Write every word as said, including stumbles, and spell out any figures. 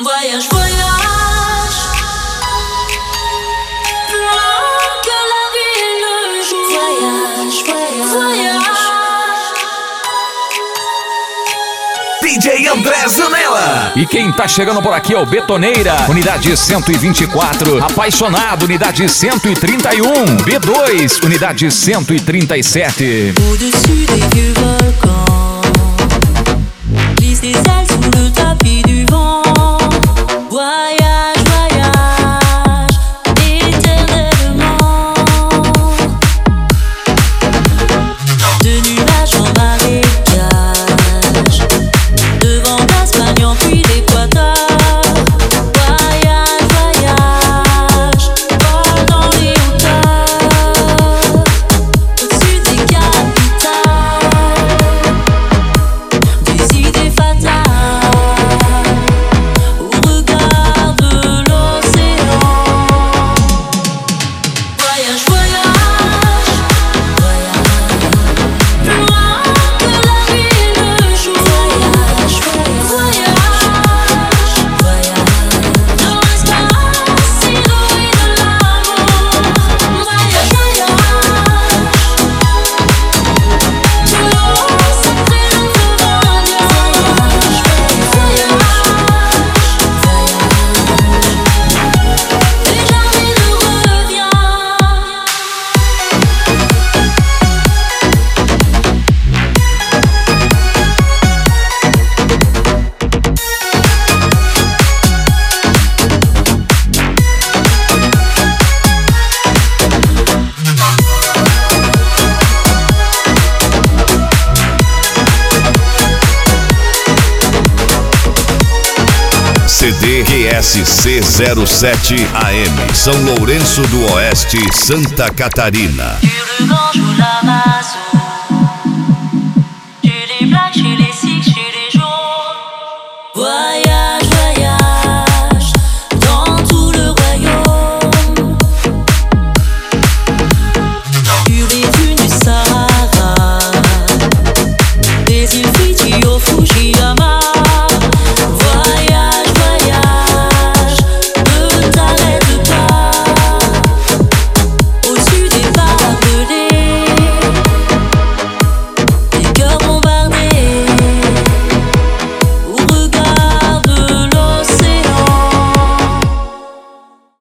Voyage, voyage, plus loin que la vie et le jour. Voyage, voyage, voyage. D J André Zanella. E quem tá chegando por aqui é o Betoneira, unidade cento e vinte e quatro. Apaixonado, unidade cento e trinta e um. B dois, unidade cento e trinta e sete. Au-dessus des vieux volcans, glisse des ailes sous le tapis du vent. Voyage, voyage, éternellement. De nuages en marécage, de vent d'Espagne en pluie d'Équateur. Voyage, voyage, vol dans les hauteurs, au-dessus des capitales, des idées fatales, au regard de l'océan. Voyage, voyage, voyage, plus loin que la vie et le jour. Voyage, voyage, voyage, dans l'espace inouï de l'amour. Voyage, voyage, de l'eau sacrée notre monde. Voyage, voyage, voyage, et jamais ne revient. C D Q S C zero sete A M, São Lourenço do Oeste, Santa Catarina. Du ruban joue l'Amazon, tu les blagues chez les